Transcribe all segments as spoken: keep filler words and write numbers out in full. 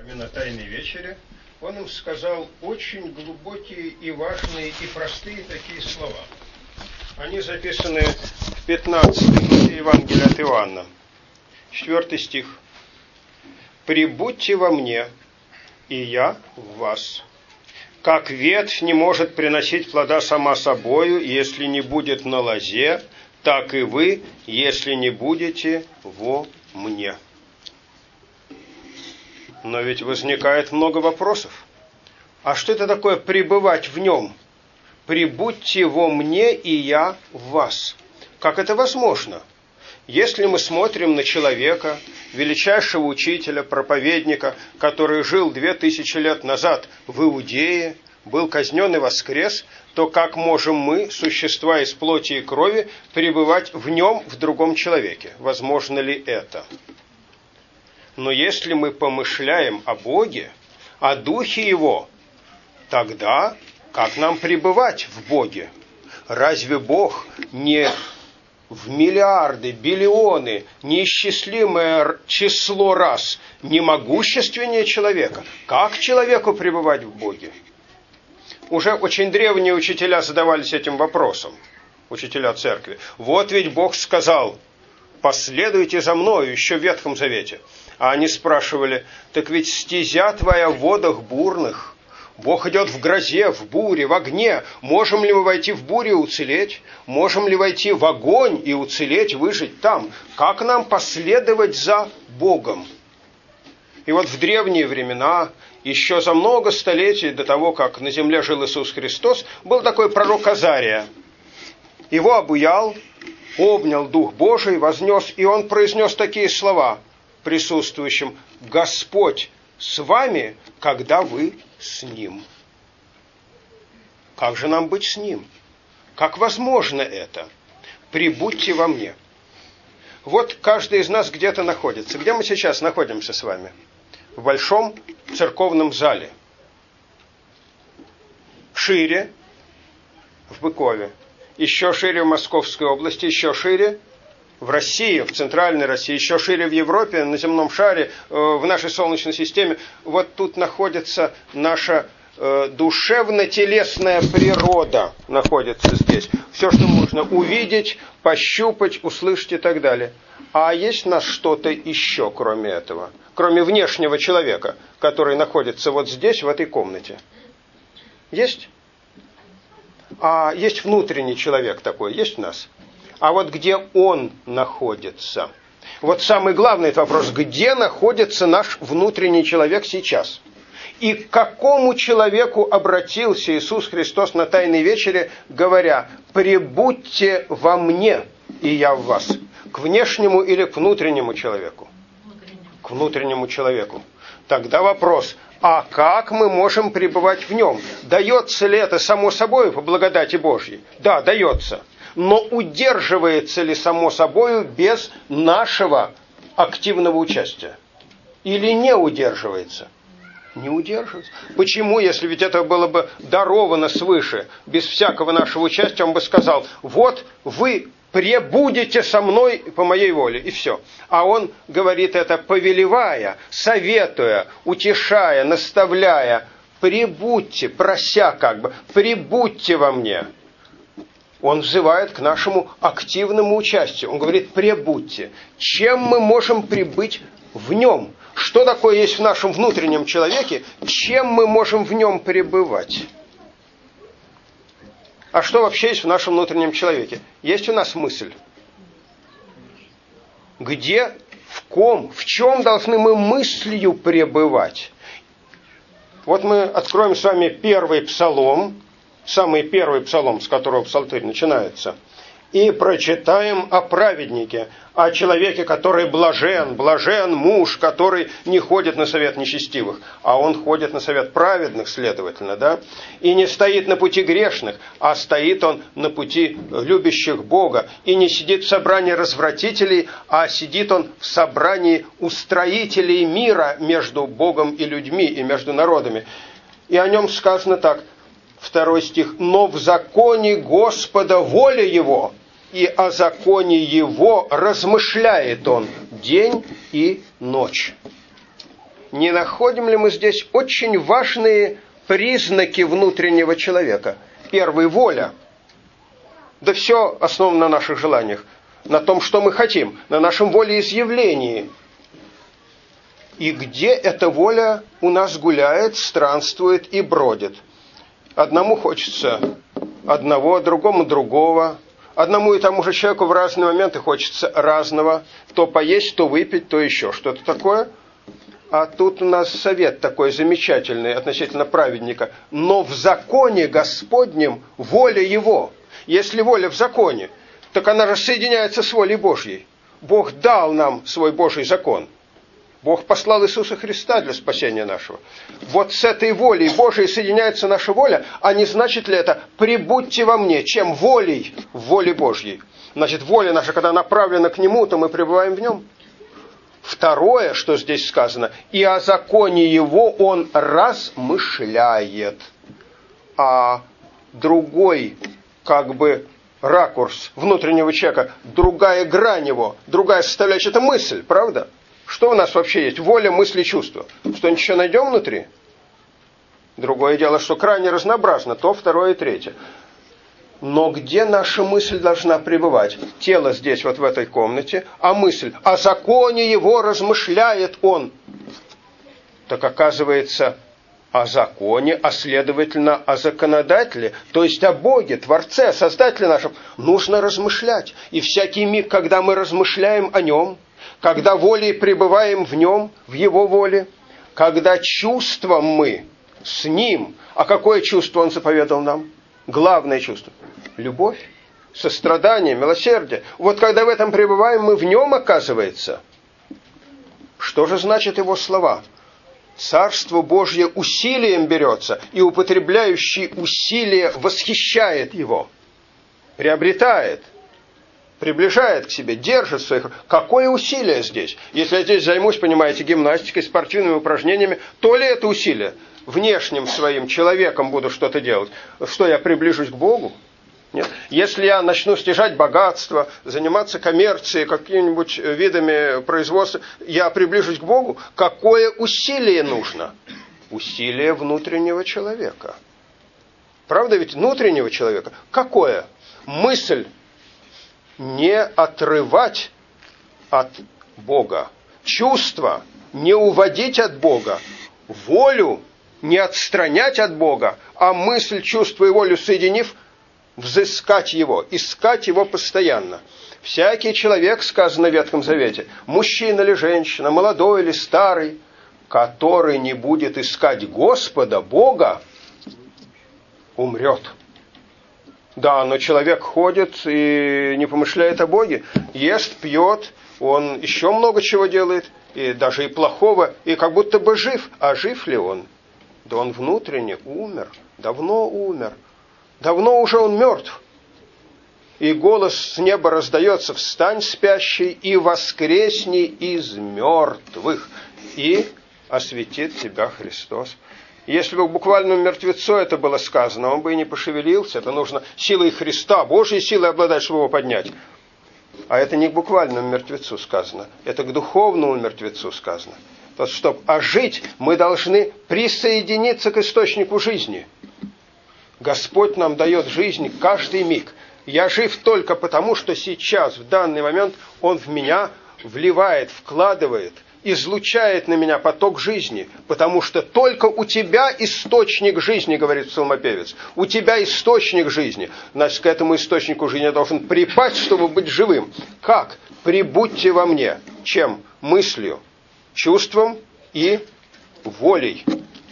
на Тайной вечере, он им сказал очень глубокие и важные и простые такие слова. Они записаны в пятнадцатой главе Евангелия от Иоанна. Четвертый стих. «Прибудьте во мне, и я в вас. Как ветвь не может приносить плода сама собою, если не будет на лозе, так и вы, если не будете во мне». Но ведь возникает много вопросов. А что это такое пребывать в нем? «Прибудьте во мне, и я в вас». Как это возможно? Если мы смотрим на человека, величайшего учителя, проповедника, который жил две тысячи лет назад в Иудее, был казнен и воскрес, то как можем мы, существа из плоти и крови, пребывать в нем, в другом человеке? Возможно ли это? Но если мы помышляем о Боге, о Духе Его, тогда как нам пребывать в Боге? Разве Бог не в миллиарды, биллионы, неисчислимое число раз не могущественнее человека? Как человеку пребывать в Боге? Уже очень древние учителя задавались этим вопросом, учителя церкви. Вот ведь Бог сказал: «Последуйте за мною», еще в Ветхом Завете. А они спрашивали: так ведь стезя твоя в водах бурных, Бог идет в грозе, в буре, в огне. Можем ли мы войти в бурю и уцелеть? Можем ли войти в огонь и уцелеть, выжить там? Как нам последовать за Богом? И вот в древние времена, еще за много столетий до того, как на земле жил Иисус Христос, был такой пророк Азария. Его обуял, обнял Дух Божий, вознес, и он произнес такие слова присутствующим: «Господь с вами, когда вы с Ним». Как же нам быть с Ним? Как возможно это? «Прибудьте во мне». Вот каждый из нас где-то находится. Где мы сейчас находимся с вами? В большом церковном зале. Шире в Быкове. Еще шире в Московской области. Еще шире в России, в центральной России, еще шире в Европе, на земном шаре, в нашей Солнечной системе. Вот тут находится наша э, душевно-телесная природа, находится здесь. Все, что можно увидеть, пощупать, услышать и так далее. А есть у нас что-то еще, кроме этого? Кроме внешнего человека, который находится вот здесь, в этой комнате. Есть? А есть внутренний человек такой, есть у нас? А вот где он находится? Вот самый главный вопрос: где находится наш внутренний человек сейчас? И к какому человеку обратился Иисус Христос на Тайной вечере, говоря: «Прибудьте во мне, и я в вас»? К внешнему или к внутреннему человеку? К внутреннему человеку. Тогда вопрос: а как мы можем пребывать в нем? Дается ли это само собой по благодати Божьей? Да, дается. Но удерживается ли само собою без нашего активного участия? Или не удерживается? Не удерживается. Почему, если ведь это было бы даровано свыше, без всякого нашего участия, он бы сказал: вот вы пребудете со мной по моей воле, и все. А он говорит это, повелевая, советуя, утешая, наставляя: прибудьте, прося как бы, прибудьте во мне. Он взывает к нашему активному участию. Он говорит: пребудьте. Чем мы можем пребыть в нем? Что такое есть в нашем внутреннем человеке? Чем мы можем в нем пребывать? А что вообще есть в нашем внутреннем человеке? Есть у нас мысль. Где, в ком, в чем должны мы мыслью пребывать? Вот мы откроем с вами первый псалом, самый первый псалом, с которого псалтырь начинается, и прочитаем о праведнике, о человеке, который блажен, блажен муж, который не ходит на совет нечестивых, а он ходит на совет праведных, следовательно, да, и не стоит на пути грешных, а стоит он на пути любящих Бога, и не сидит в собрании развратителей, а сидит он в собрании устроителей мира между Богом и людьми, и между народами. И о нем сказано так, второй стих: «Но в законе Господа воля его, и о законе его размышляет он день и ночь». не находим ли мы здесь очень важные признаки внутреннего человека? Первый – воля. Да все основано на наших желаниях, на том, что мы хотим, на нашем волеизъявлении. И где эта воля у нас гуляет, странствует и бродит? Одному хочется одного, другому другого. Одному и тому же человеку в разные моменты хочется разного. То поесть, то выпить, то еще что-то такое. А тут у нас совет такой замечательный относительно праведника. Но в законе Господнем воля его. Если воля в законе, так она же соединяется с волей Божьей. Бог дал нам свой Божий закон. Бог послал Иисуса Христа для спасения нашего. Вот с этой волей Божией соединяется наша воля, а не значит ли это «пребудьте во мне», чем волей в воле Божьей. Значит, воля наша, когда направлена к Нему, то мы пребываем в Нем. Второе, что здесь сказано, «и о законе Его Он размышляет». А другой, как бы, ракурс внутреннего человека, другая грань его, другая составляющая – это мысль, правда? Что у нас вообще есть? Воля, мысли, чувства. Что-нибудь еще найдем внутри? Другое дело, что крайне разнообразно. То, второе и третье. Но где наша мысль должна пребывать? Тело здесь, вот в этой комнате, а мысль. О законе его размышляет он. Так оказывается, о законе, а следовательно, о законодателе, то есть о Боге, Творце, Создателе нашем, нужно размышлять. И всякий миг, когда мы размышляем о Нем, когда волей пребываем в Нем, в Его воле, когда чувством мы с Ним, а какое чувство Он заповедал нам? Главное чувство – любовь, сострадание, милосердие. Вот когда в этом пребываем, мы в Нем, оказывается. Что же значит Его слова? Царство Божье усилием берется, и употребляющий усилие восхищает Его, приобретает, приближает к себе, держит в своих... Какое усилие здесь? Если я здесь займусь, понимаете, гимнастикой, спортивными упражнениями, то ли это усилие? Внешним своим человеком буду что-то делать. Что, я приближусь к Богу? Нет. Если я начну стяжать богатство, заниматься коммерцией, какими-нибудь видами производства, я приближусь к Богу. Какое усилие нужно? Усилие внутреннего человека. Правда ведь? Внутреннего человека. Какое? Мысль не отрывать от Бога. Чувство не уводить от Бога. Волю не отстранять от Бога, а мысль, чувство и волю соединив, взыскать Его, искать Его постоянно. Всякий человек, сказано в Ветхом Завете, мужчина или женщина, молодой или старый, который не будет искать Господа, Бога, умрет. Да, но человек ходит и не помышляет о Боге, ест, пьет, он еще много чего делает, и даже и плохого, и как будто бы жив. А жив ли он? Да он внутренне умер, давно умер. Давно уже он мертв. И голос с неба раздается: «Встань, спящий, и воскресни из мертвых, и осветит тебя Христос». Если бы к буквальному мертвецу это было сказано, он бы и не пошевелился. Это нужно силой Христа, Божьей силой обладать, чтобы его поднять. А это не к буквальному мертвецу сказано, это к духовному мертвецу сказано. То есть, чтобы ожить, мы должны присоединиться к источнику жизни. Господь нам дает жизнь каждый миг. Я жив только потому, что сейчас, в данный момент, Он в меня вливает, вкладывает, излучает на меня поток жизни, потому что только у тебя источник жизни, говорит псалмопевец. У тебя источник жизни. Значит, к этому источнику жизни я должен припасть, чтобы быть живым. Как? Прибудьте во мне. Чем? Мыслью, чувством и волей.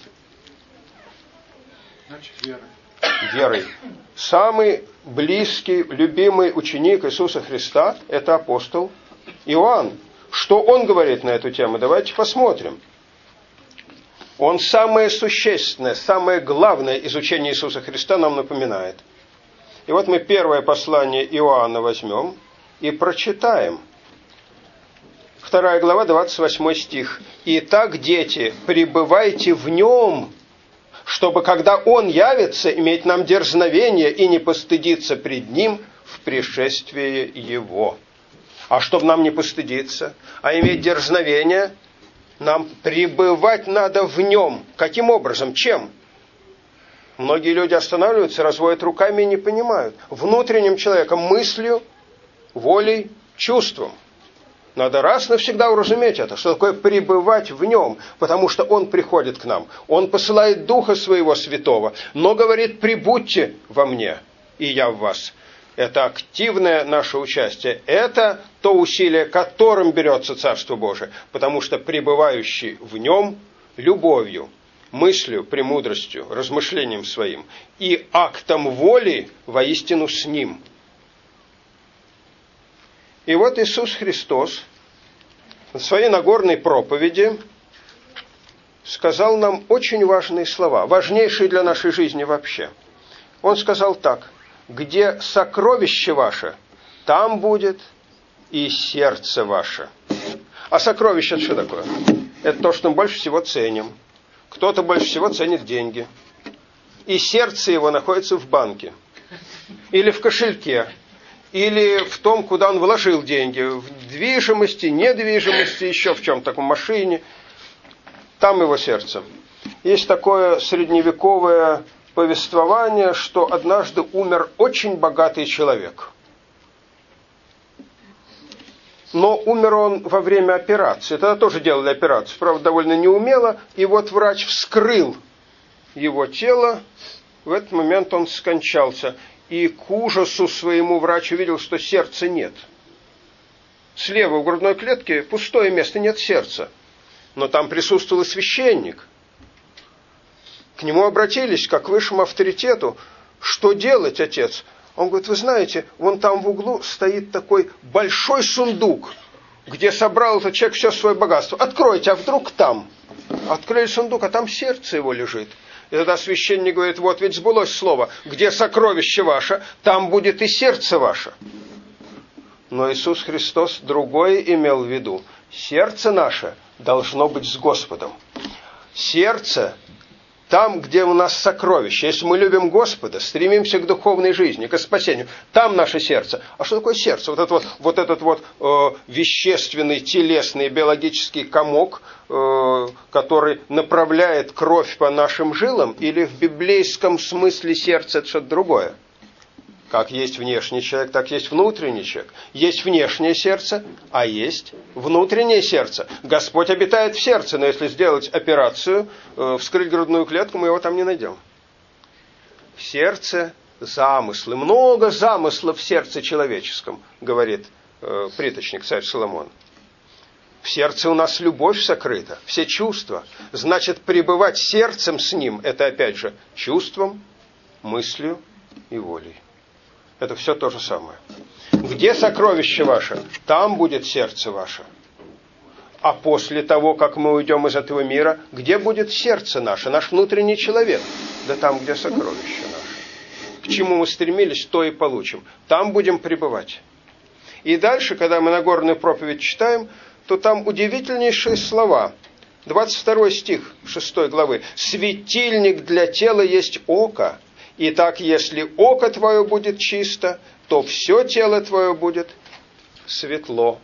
Значит, верой. Верой. Самый близкий, любимый ученик Иисуса Христа – это апостол Иоанн. Что он говорит на эту тему? Давайте посмотрим. Он самое существенное, самое главное из учения Иисуса Христа нам напоминает. И вот мы первое послание Иоанна возьмем и прочитаем. Вторая глава, двадцать восьмой стих. «Итак, дети, пребывайте в Нем, чтобы, когда Он явится, иметь нам дерзновение и не постыдиться пред Ним в пришествии Его». А чтобы нам не постыдиться, а иметь дерзновение, Нам пребывать надо в нем. Каким образом? Чем? Многие люди останавливаются, разводят руками и не понимают. Внутренним человеком, мыслью, волей, чувством. Надо раз навсегда уразуметь это, что такое пребывать в нем, потому что он приходит к нам. Он посылает Духа Своего Святого, но говорит: прибудьте во мне, и я в вас. Это активное наше участие. Это то усилие, которым берется Царство Божие, потому что пребывающий в нем любовью, мыслью, премудростью, размышлением своим и актом воли воистину с ним. И вот Иисус Христос в своей Нагорной проповеди сказал нам очень важные слова, важнейшие для нашей жизни вообще. Он сказал так: где сокровище ваше, там будет и сердце ваше. А сокровище это что такое? Это то, что мы больше всего ценим. Кто-то больше всего ценит деньги. И сердце его находится в банке. Или в кошельке. Или в том, куда он вложил деньги. В движимости, недвижимости, еще в чем-то, в машине. Там его сердце. Есть такое средневековое повествование, что однажды умер очень богатый человек. Но умер он во время операции. Тогда тоже делали операцию, правда, довольно неумело. И вот врач вскрыл его тело. В этот момент он скончался. И к ужасу своему врач увидел, что сердца нет. Слева в грудной клетке пустое место, нет сердца. Но там присутствовал и священник. К нему обратились, как к высшему авторитету. Что делать, отец? Он говорит: вы знаете, вон там в углу стоит такой большой сундук, где собрал этот человек все свое богатство. Откройте, а вдруг там? Открыли сундук, а там сердце его лежит. И тогда священник говорит: вот ведь сбылось слово: где сокровище ваше, там будет и сердце ваше. Но Иисус Христос другое имел в виду. Сердце наше должно быть с Господом. Сердце там, где у нас сокровище. Если мы любим Господа, стремимся к духовной жизни, к спасению, там наше сердце. А что такое сердце? Вот этот вот, вот, этот вот э, вещественный, телесный, биологический комок, э, который направляет кровь по нашим жилам, или в библейском смысле сердце это что-то другое? Как есть внешний человек, так есть внутренний человек. Есть внешнее сердце, а есть внутреннее сердце. Господь обитает в сердце, но если сделать операцию, э, вскрыть грудную клетку, мы его там не найдем. В сердце замыслы, много замыслов в сердце человеческом, говорит э, приточник царь Соломон. В сердце у нас любовь сокрыта, все чувства. Значит, пребывать сердцем с ним, это опять же чувством, мыслью и волей. Это все то же самое. Где сокровище ваше, там будет сердце ваше. А после того, как мы уйдем из этого мира, где будет сердце наше, наш внутренний человек? Да там, где сокровище наше. К чему мы стремились, то и получим. Там будем пребывать. И дальше, когда мы Нагорную проповедь читаем, то там удивительнейшие слова. двадцать второй стих шестой главы. «Светильник для тела есть око. Итак, если око твое будет чисто, то все тело твое будет светло».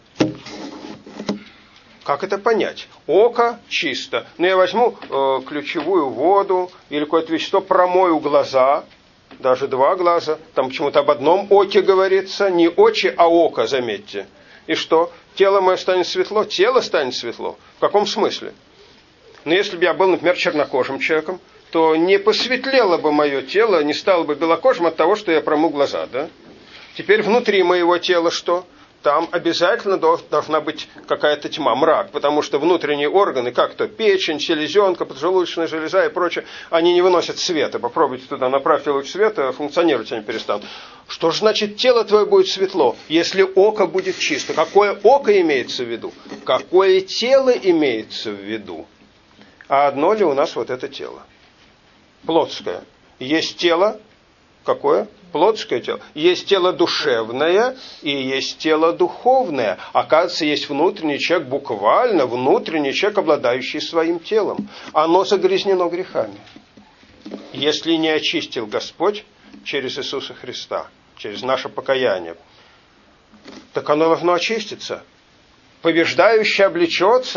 Как это понять? Око чисто. Ну, я возьму э, ключевую воду или какое-то вещество, промою глаза, даже два глаза. Там почему-то об одном оке говорится. Не очи, а око, заметьте. И что? Тело мое станет светло? Тело станет светло. В каком смысле? Ну, если бы я был, например, чернокожим человеком, то не посветлело бы мое тело, не стало бы белокожим от того, что я промыл глаза, да? Теперь внутри моего тела что? Там обязательно должна быть какая-то тьма, мрак, потому что внутренние органы, как то печень, селезенка, поджелудочная железа и прочее, они не выносят света. Попробуйте туда направьте луч света, функционировать они перестанут. Что же значит тело твое будет светло, если око будет чисто? Какое око имеется в виду? Какое тело имеется в виду? А одно ли у нас вот это тело? Плотское. Есть тело, какое? Плотское тело. Есть тело душевное и есть тело духовное. Оказывается, есть внутренний человек, буквально внутренний человек, обладающий своим телом. Оно загрязнено грехами. Если не очистил Господь через Иисуса Христа, через наше покаяние, так оно должно очиститься. Побеждающий облечется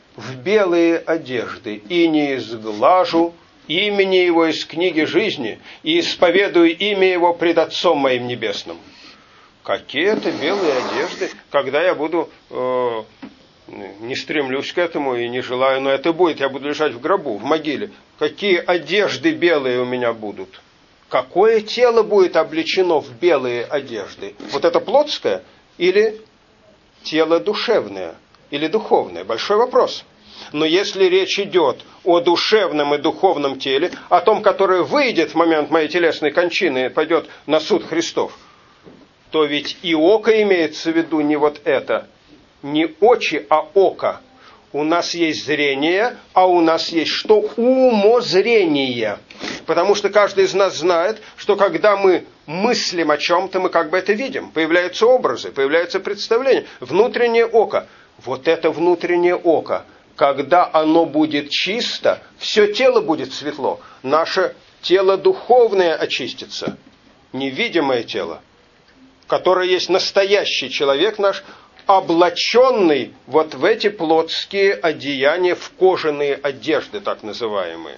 в белые одежды, и не изглажу имени его из книги жизни, и исповедую имя его пред Отцом моим небесным. Какие это белые одежды, когда я буду, э, не стремлюсь к этому и не желаю, но это будет, я буду лежать в гробу, в могиле. Какие одежды белые у меня будут? Какое тело будет облечено в белые одежды? Вот это плотское или тело душевное? Или духовное? Большой вопрос. Но если речь идет о душевном и духовном теле, о том, которое выйдет в момент моей телесной кончины и пойдет на суд Христов, то ведь и око имеется в виду не вот это, не очи, а око. У нас есть зрение, а у нас есть что? Умозрение. Потому что каждый из нас знает, что когда мы мыслим о чем-то, мы как бы это видим. Появляются образы, появляются представления. Внутреннее око. Вот это внутреннее око. Когда оно будет чисто, все тело будет светло. Наше тело духовное очистится. Невидимое тело, которое есть настоящий человек наш, облаченный вот в эти плотские одеяния, в кожаные одежды, так называемые.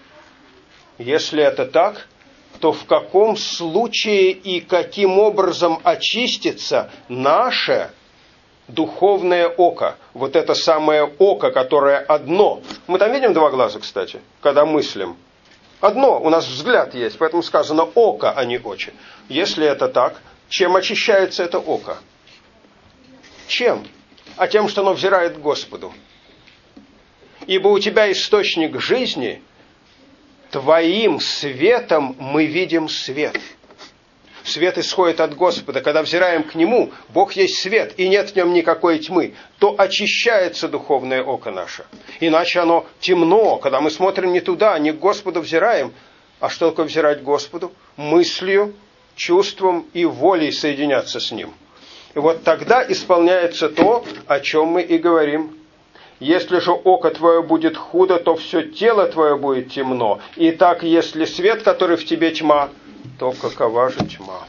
Если это так, то в каком случае и каким образом очистится наше духовное око? Вот это самое око, которое одно. Мы там видим два глаза, кстати, когда мыслим. Одно, у нас взгляд есть, поэтому сказано око, а не очи. Если это так, чем очищается это око? Чем? А тем, что оно взирает к Господу. Ибо у тебя источник жизни, твоим светом мы видим свет. Свет исходит от Господа. Когда взираем к Нему, Бог есть свет, и нет в нем никакой тьмы, то очищается духовное око наше. Иначе оно темно, когда мы смотрим не туда, не к Господу взираем. А что такое взирать к Господу? Мыслью, чувством и волей соединяться с Ним. И вот тогда исполняется то, о чем мы и говорим. Если же око твое будет худо, то все тело твое будет темно. Итак, если свет, который в тебе тьма, то какова же тьма?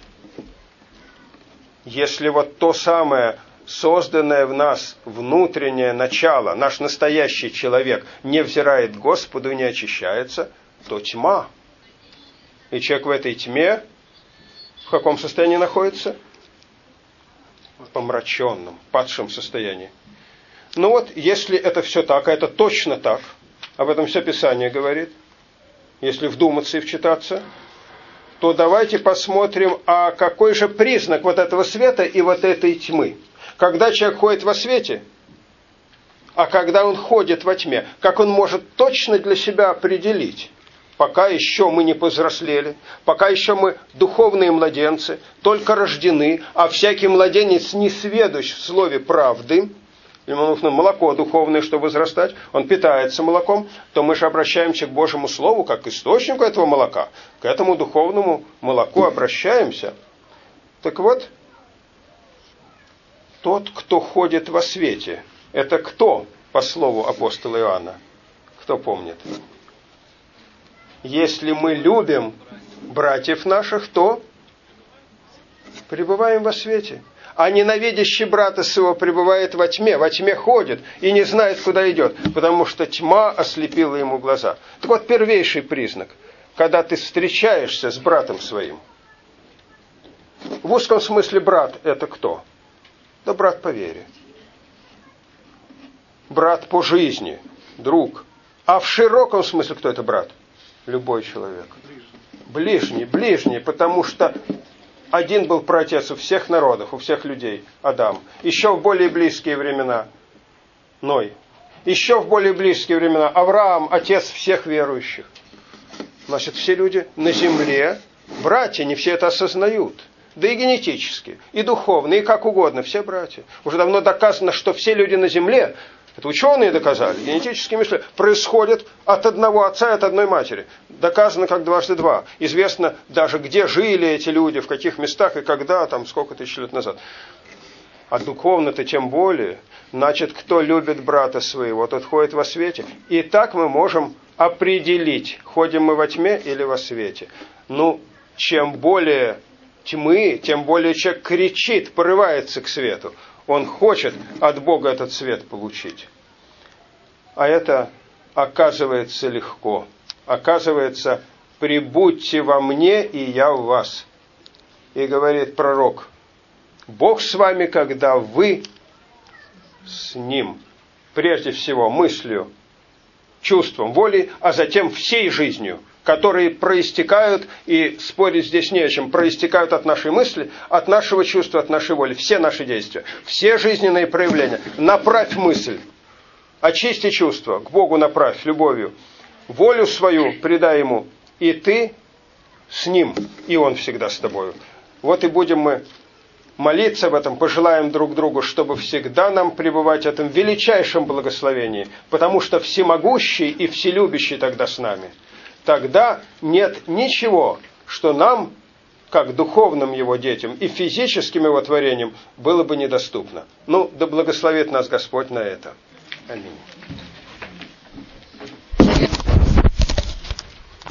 Если вот то самое, созданное в нас внутреннее начало, наш настоящий человек, не взирает к Господу и не очищается, то тьма. И человек в этой тьме в каком состоянии находится? В помраченном, падшем состоянии. Ну вот, если это все так, а это точно так, об этом все Писание говорит, если вдуматься и вчитаться, то давайте посмотрим, а какой же признак вот этого света и вот этой тьмы. Когда человек ходит во свете, а когда он ходит во тьме, как он может точно для себя определить? Пока еще мы не повзрослели, пока еще мы духовные младенцы, только рождены, а всякий младенец не сведущ в слове правды, ему нужно молоко духовное, чтобы возрастать, он питается молоком, то мы же обращаемся к Божьему Слову, как к источнику этого молока, к этому духовному молоку обращаемся. Так вот, тот, кто ходит во свете, это кто, по слову апостола Иоанна? Кто помнит? Если мы любим братьев наших, то пребываем во свете. А ненавидящий брата своего пребывает во тьме, во тьме ходит и не знает, куда идет, потому что тьма ослепила ему глаза. Так вот, первейший признак, когда ты встречаешься с братом своим. В узком смысле брат – это кто? Да брат по вере. Брат по жизни, друг. А в широком смысле кто это брат? Любой человек. Ближний, ближний, потому что один был праотец у всех народов, у всех людей, Адам. Еще в более близкие времена Ной. Еще в более близкие времена Авраам, отец всех верующих. Значит, все люди на земле, братья, не все это осознают. Да и генетически, и духовно, и как угодно, все братья. Уже давно доказано, что все люди на земле, это ученые доказали, генетические мышления, происходят от одного отца и от одной матери. Доказано как дважды два. Известно даже, где жили эти люди, в каких местах и когда, там, сколько тысяч лет назад. А духовно-то тем более. Значит, кто любит брата своего, тот ходит во свете. И так мы можем определить, ходим мы во тьме или во свете. Ну, чем более тьмы, тем более человек кричит, порывается к свету. Он хочет от Бога этот свет получить. А это оказывается легко. Оказывается, прибудьте во мне, и я в вас. И говорит пророк, Бог с вами, когда вы с Ним. Прежде всего мыслью, чувством, волей, а затем всей жизнью, которые проистекают, и спорить здесь не о чем, проистекают от нашей мысли, от нашего чувства, от нашей воли. Все наши действия, все жизненные проявления. Направь мысль, очисти чувства, к Богу направь любовью. Волю свою предай Ему, и ты с Ним, и Он всегда с тобою. Вот и будем мы молиться об этом, пожелаем друг другу, чтобы всегда нам пребывать в этом величайшем благословении, потому что всемогущий и вселюбящий тогда с нами. Тогда нет ничего, что нам, как духовным Его детям и физическим Его творениям, было бы недоступно. Ну, да благословит нас Господь на это. Аминь.